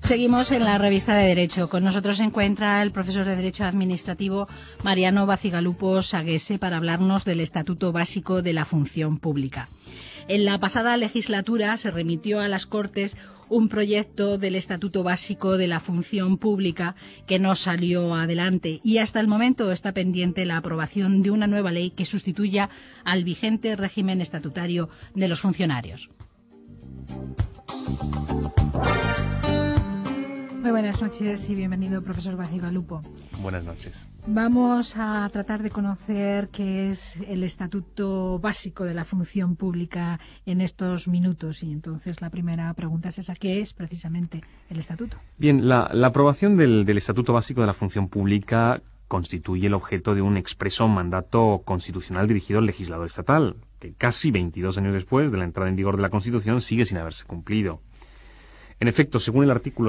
Seguimos en la revista de Derecho. Con nosotros se encuentra el profesor de Derecho Administrativo Mariano Bacigalupo Saguese para hablarnos del Estatuto Básico de la Función Pública. En la pasada legislatura se remitió a las Cortes un proyecto del Estatuto Básico de la Función Pública que no salió adelante y hasta el momento está pendiente la aprobación de una nueva ley que sustituya al vigente régimen estatutario de los funcionarios. Muy buenas noches y bienvenido, profesor Bacigalupo. Buenas noches. Vamos a tratar de conocer qué es el Estatuto Básico de la Función Pública en estos minutos. Y entonces la primera pregunta es esa: ¿qué es precisamente el Estatuto? Bien, la aprobación del Estatuto Básico de la Función Pública constituye el objeto de un expreso mandato constitucional dirigido al legislador estatal, que casi 22 años después de la entrada en vigor de la Constitución sigue sin haberse cumplido. En efecto, según el artículo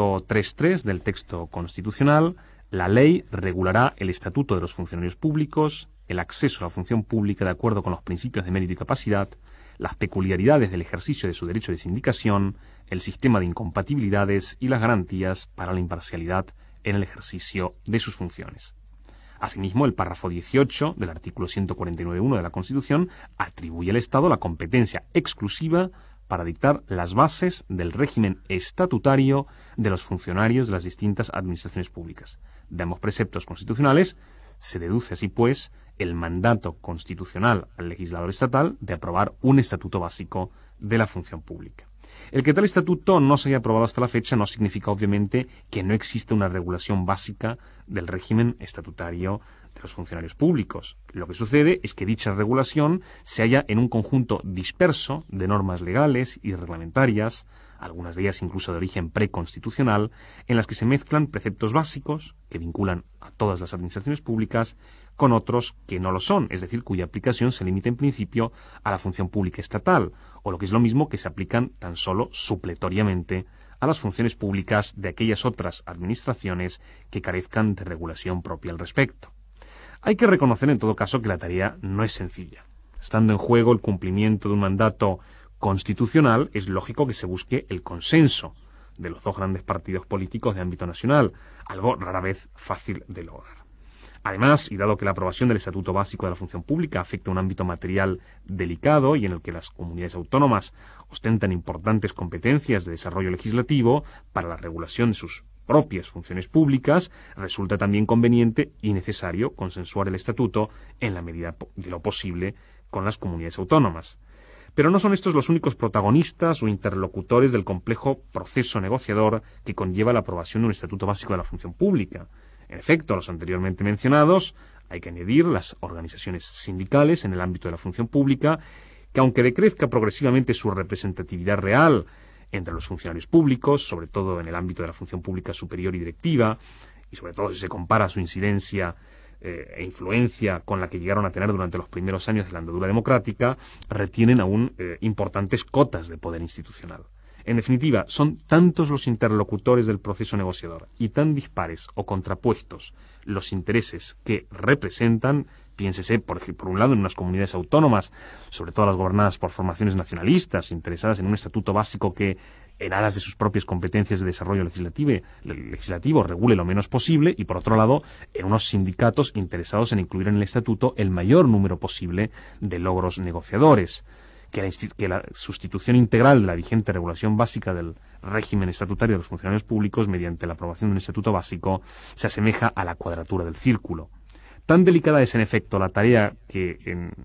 103.3 del texto constitucional, la ley regulará el estatuto de los funcionarios públicos, el acceso a la función pública de acuerdo con los principios de mérito y capacidad, las peculiaridades del ejercicio de su derecho de sindicación, el sistema de incompatibilidades y las garantías para la imparcialidad en el ejercicio de sus funciones. Asimismo, el párrafo 18 del artículo 149.1 de la Constitución atribuye al Estado la competencia exclusiva para dictar las bases del régimen estatutario de los funcionarios de las distintas administraciones públicas. De ambos preceptos constitucionales se deduce así, pues, el mandato constitucional al legislador estatal de aprobar un estatuto básico de la función pública. El que tal estatuto no se haya aprobado hasta la fecha no significa, obviamente, que no exista una regulación básica del régimen estatutario de los funcionarios públicos. Lo que sucede es que dicha regulación se halla en un conjunto disperso de normas legales y reglamentarias, algunas de ellas incluso de origen preconstitucional, en las que se mezclan preceptos básicos que vinculan a todas las administraciones públicas con otros que no lo son, es decir, cuya aplicación se limita en principio a la función pública estatal, o lo que es lo mismo, que se aplican tan solo supletoriamente a las funciones públicas de aquellas otras administraciones que carezcan de regulación propia al respecto. Hay que reconocer en todo caso que la tarea no es sencilla. Estando en juego el cumplimiento de un mandato constitucional, es lógico que se busque el consenso de los dos grandes partidos políticos de ámbito nacional, algo rara vez fácil de lograr. Además, y dado que la aprobación del Estatuto Básico de la Función Pública afecta a un ámbito material delicado y en el que las comunidades autónomas ostentan importantes competencias de desarrollo legislativo para la regulación de sus propias funciones públicas, resulta también conveniente y necesario consensuar el Estatuto en la medida de lo posible con las comunidades autónomas. Pero no son estos los únicos protagonistas o interlocutores del complejo proceso negociador que conlleva la aprobación de un Estatuto Básico de la Función Pública. En efecto, a los anteriormente mencionados hay que añadir las organizaciones sindicales en el ámbito de la función pública, que aunque decrezca progresivamente su representatividad real entre los funcionarios públicos, sobre todo en el ámbito de la función pública superior y directiva, y sobre todo si se compara su incidencia e influencia con la que llegaron a tener durante los primeros años de la andadura democrática, retienen aún importantes cotas de poder institucional. En definitiva, son tantos los interlocutores del proceso negociador y tan dispares o contrapuestos los intereses que representan, piénsese, por un lado, en unas comunidades autónomas, sobre todo las gobernadas por formaciones nacionalistas, interesadas en un estatuto básico que, en aras de sus propias competencias de desarrollo legislativo, regule lo menos posible, y por otro lado, en unos sindicatos interesados en incluir en el estatuto el mayor número posible de logros negociadores. Que la sustitución integral de la vigente regulación básica del régimen estatutario de los funcionarios públicos mediante la aprobación de un estatuto básico se asemeja a la cuadratura del círculo. Tan delicada es en efecto la tarea que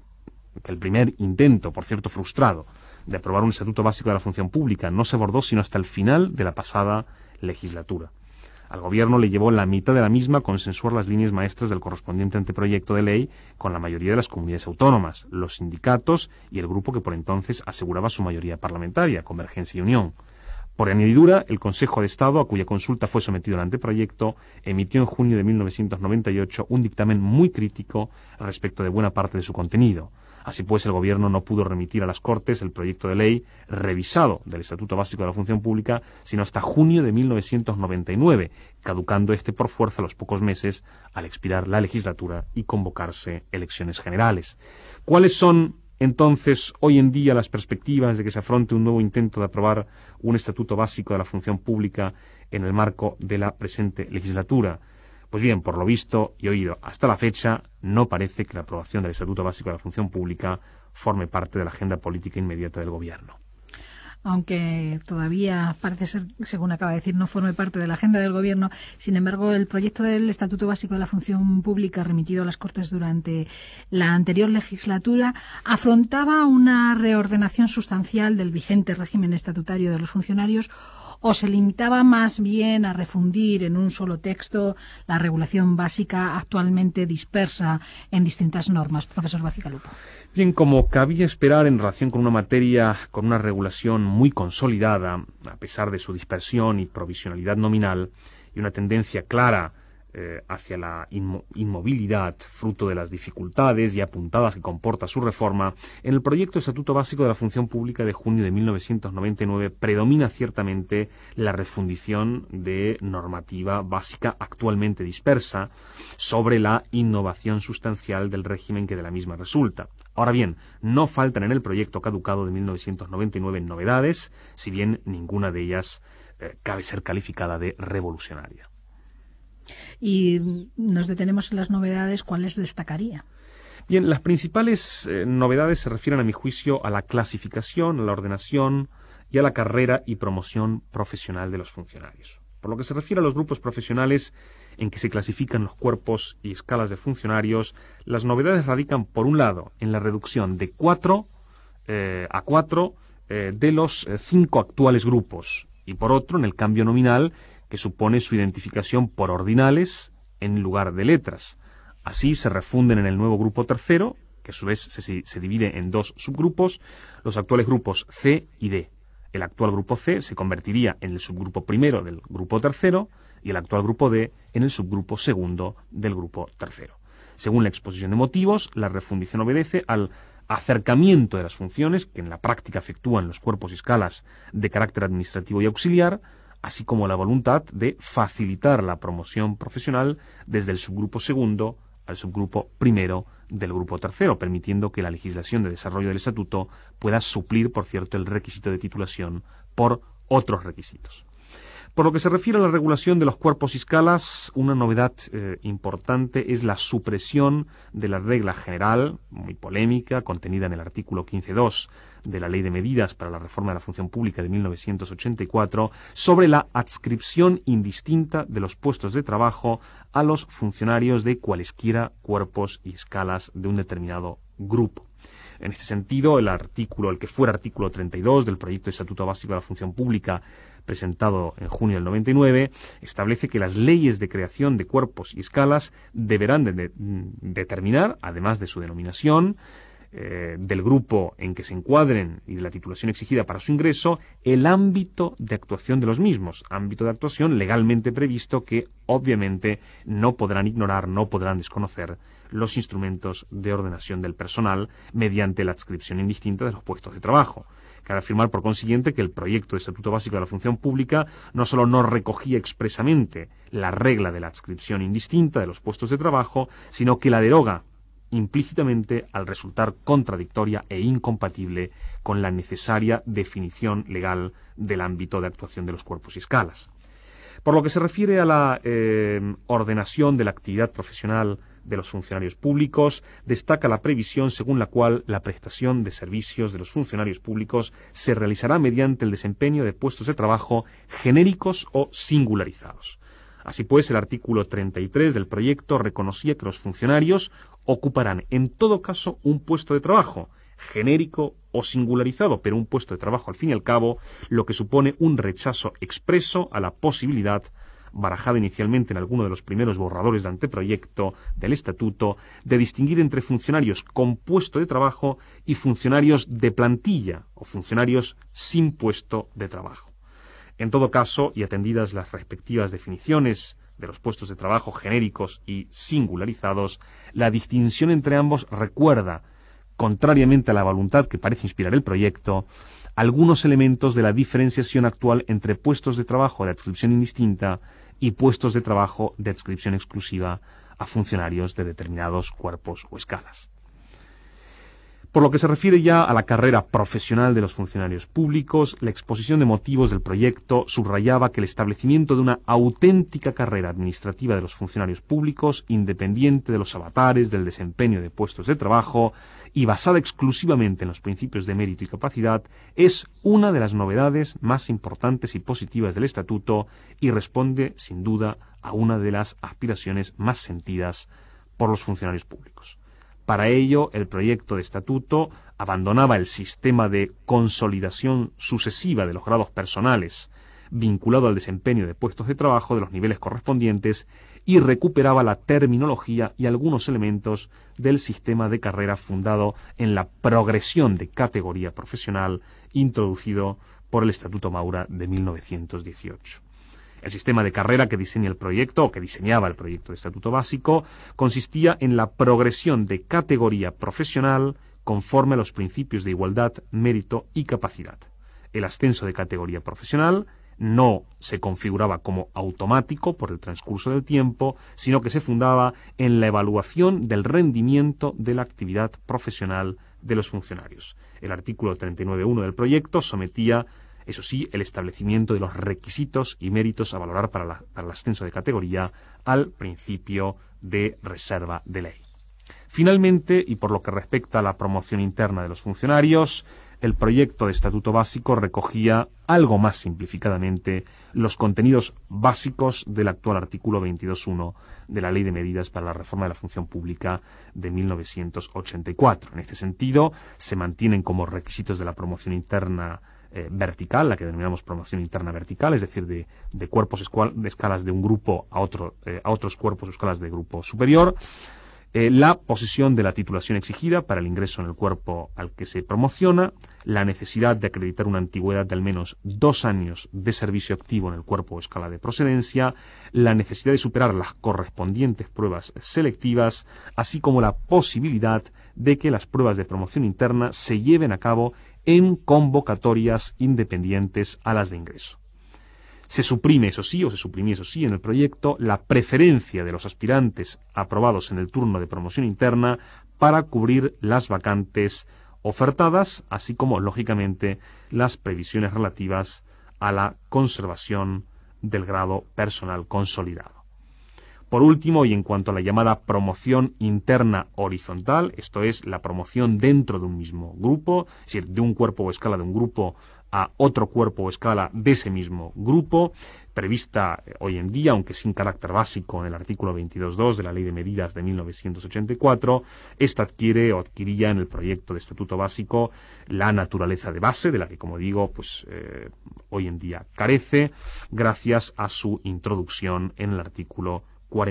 el primer intento, por cierto frustrado, de aprobar un estatuto básico de la función pública no se abordó sino hasta el final de la pasada legislatura. Al Gobierno le llevó la mitad de la misma consensuar las líneas maestras del correspondiente anteproyecto de ley con la mayoría de las comunidades autónomas, los sindicatos y el grupo que por entonces aseguraba su mayoría parlamentaria, Convergencia y Unión. Por añadidura, el Consejo de Estado, a cuya consulta fue sometido el anteproyecto, emitió en junio de 1998 un dictamen muy crítico respecto de buena parte de su contenido. Así pues, el Gobierno no pudo remitir a las Cortes el proyecto de ley revisado del Estatuto Básico de la Función Pública sino hasta junio de 1999, caducando este por fuerza a los pocos meses al expirar la legislatura y convocarse elecciones generales. ¿Cuáles son Entonces, hoy en día, las perspectivas de que se afronte un nuevo intento de aprobar un estatuto básico de la función pública en el marco de la presente legislatura. Pues bien, por lo visto y oído hasta la fecha, no parece que la aprobación del estatuto básico de la función pública forme parte de la agenda política inmediata del Gobierno. Aunque todavía parece ser, según acaba de decir, no forme parte de la agenda del Gobierno. Sin embargo, el proyecto del Estatuto Básico de la Función Pública remitido a las Cortes durante la anterior legislatura afrontaba una reordenación sustancial del vigente régimen estatutario de los funcionarios, o se limitaba más bien a refundir en un solo texto la regulación básica actualmente dispersa en distintas normas. Profesor Bacigalupo. Bien, como cabía esperar en relación con una materia con una regulación muy consolidada, a pesar de su dispersión y provisionalidad nominal, y una tendencia clara hacia la inmovilidad, fruto de las dificultades y apuntadas que comporta su reforma, en el proyecto de Estatuto Básico de la Función Pública de junio de 1999 predomina ciertamente la refundición de normativa básica actualmente dispersa sobre la innovación sustancial del régimen que de la misma resulta. Ahora bien, no faltan en el proyecto caducado de 1999 novedades, si bien ninguna de ellas cabe ser calificada de revolucionaria. Y nos detenemos en las novedades, ¿cuáles destacaría? Bien, las principales novedades se refieren, a mi juicio, a la clasificación, a la ordenación y a la carrera y promoción profesional de los funcionarios. Por lo que se refiere a los grupos profesionales en que se clasifican los cuerpos y escalas de funcionarios, las novedades radican, por un lado, en la reducción de 4 a 4 de los 5 actuales grupos, y por otro, en el cambio nominal que supone su identificación por ordinales en lugar de letras. Así se refunden en el nuevo grupo tercero, que a su vez se divide en 2 subgrupos, los actuales grupos C y D. El actual grupo C se convertiría en el subgrupo primero del grupo tercero y el actual grupo D en el subgrupo segundo del grupo tercero. Según la exposición de motivos, la refundición obedece al acercamiento de las funciones que en la práctica efectúan los cuerpos y escalas de carácter administrativo y auxiliar, así como la voluntad de facilitar la promoción profesional desde el subgrupo segundo al subgrupo primero del grupo tercero, permitiendo que la legislación de desarrollo del estatuto pueda suplir, por cierto, el requisito de titulación por otros requisitos. Por lo que se refiere a la regulación de los cuerpos y escalas, una novedad importante es la supresión de la regla general, muy polémica, contenida en el artículo 15.2 de la Ley de Medidas para la Reforma de la Función Pública de 1984, sobre la adscripción indistinta de los puestos de trabajo a los funcionarios de cualesquiera cuerpos y escalas de un determinado grupo. En este sentido, el que fuera artículo 32 del proyecto de Estatuto Básico de la Función Pública, presentado en junio del 99, establece que las leyes de creación de cuerpos y escalas deberán determinar, además de su denominación, del grupo en que se encuadren y de la titulación exigida para su ingreso, el ámbito de actuación de los mismos, ámbito de actuación legalmente previsto que, obviamente, no podrán ignorar, no podrán desconocer los instrumentos de ordenación del personal mediante la adscripción indistinta de los puestos de trabajo. Cabe afirmar, por consiguiente, que el proyecto de Estatuto Básico de la Función Pública no solo no recogía expresamente la regla de la adscripción indistinta de los puestos de trabajo, sino que la deroga implícitamente al resultar contradictoria e incompatible con la necesaria definición legal del ámbito de actuación de los cuerpos y escalas. Por lo que se refiere a la ordenación de la actividad profesional de los funcionarios públicos, destaca la previsión según la cual la prestación de servicios de los funcionarios públicos se realizará mediante el desempeño de puestos de trabajo genéricos o singularizados. Así pues, el artículo 33 del proyecto reconocía que los funcionarios ocuparán en todo caso un puesto de trabajo, genérico o singularizado, pero un puesto de trabajo al fin y al cabo, lo que supone un rechazo expreso a la posibilidad, barajada inicialmente en alguno de los primeros borradores de anteproyecto del Estatuto, de distinguir entre funcionarios con puesto de trabajo y funcionarios de plantilla o funcionarios sin puesto de trabajo. En todo caso, y atendidas las respectivas definiciones de los puestos de trabajo genéricos y singularizados, la distinción entre ambos recuerda, contrariamente a la voluntad que parece inspirar el proyecto, algunos elementos de la diferenciación actual entre puestos de trabajo de adscripción indistinta y puestos de trabajo de adscripción exclusiva a funcionarios de determinados cuerpos o escalas. Por lo que se refiere ya a la carrera profesional de los funcionarios públicos, la exposición de motivos del proyecto subrayaba que el establecimiento de una auténtica carrera administrativa de los funcionarios públicos, independiente de los avatares del desempeño de puestos de trabajo y basada exclusivamente en los principios de mérito y capacidad, es una de las novedades más importantes y positivas del Estatuto y responde, sin duda, a una de las aspiraciones más sentidas por los funcionarios públicos. Para ello, el proyecto de estatuto abandonaba el sistema de consolidación sucesiva de los grados personales vinculado al desempeño de puestos de trabajo de los niveles correspondientes y recuperaba la terminología y algunos elementos del sistema de carrera fundado en la progresión de categoría profesional introducido por el Estatuto Maura de 1918. El sistema de carrera que diseña el proyecto, o que diseñaba el proyecto de Estatuto Básico, consistía en la progresión de categoría profesional conforme a los principios de igualdad, mérito y capacidad. El ascenso de categoría profesional no se configuraba como automático por el transcurso del tiempo, sino que se fundaba en la evaluación del rendimiento de la actividad profesional de los funcionarios. El artículo 39.1 del proyecto sometía, eso sí, el establecimiento de los requisitos y méritos a valorar para el ascenso de categoría al principio de reserva de ley. Finalmente, y por lo que respecta a la promoción interna de los funcionarios, el proyecto de Estatuto Básico recogía, algo más simplificadamente, los contenidos básicos del actual artículo 22.1 de la Ley de Medidas para la Reforma de la Función Pública de 1984. En este sentido, se mantienen como requisitos de la promoción interna vertical, la que denominamos promoción interna vertical, es decir, de cuerpos de escalas de un grupo a otros cuerpos o escalas de grupo superior, la posesión de la titulación exigida para el ingreso en el cuerpo al que se promociona, la necesidad de acreditar una antigüedad de al menos 2 años de servicio activo en el cuerpo o escala de procedencia, la necesidad de superar las correspondientes pruebas selectivas, así como la posibilidad de que las pruebas de promoción interna se lleven a cabo en convocatorias independientes a las de ingreso. Se suprimía, eso sí, en el proyecto, la preferencia de los aspirantes aprobados en el turno de promoción interna para cubrir las vacantes ofertadas, así como, lógicamente, las previsiones relativas a la conservación del grado personal consolidado. Por último, y en cuanto a la llamada promoción interna horizontal, esto es, la promoción dentro de un mismo grupo, es decir, de un cuerpo o escala de un grupo a otro cuerpo o escala de ese mismo grupo, prevista hoy en día, aunque sin carácter básico, en el artículo 22.2 de la Ley de Medidas de 1984, esta adquiría en el proyecto de Estatuto Básico la naturaleza de base, de la que, como digo, hoy en día carece, gracias a su introducción en el artículo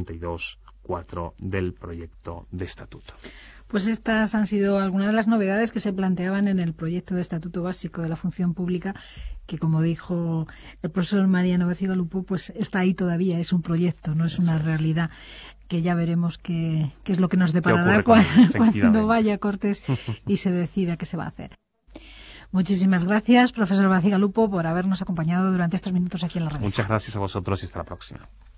42.4 del proyecto de estatuto. Pues estas han sido algunas de las novedades que se planteaban en el proyecto de Estatuto Básico de la Función Pública, que, como dijo el profesor Mariano Bacigalupo, pues está ahí todavía, es un proyecto, no es una realidad, que ya veremos qué es lo que nos deparará cuando vaya a Cortes y se decida qué se va a hacer. Muchísimas gracias, profesor Bacigalupo, por habernos acompañado durante estos minutos aquí en la revista. Muchas gracias a vosotros y hasta la próxima.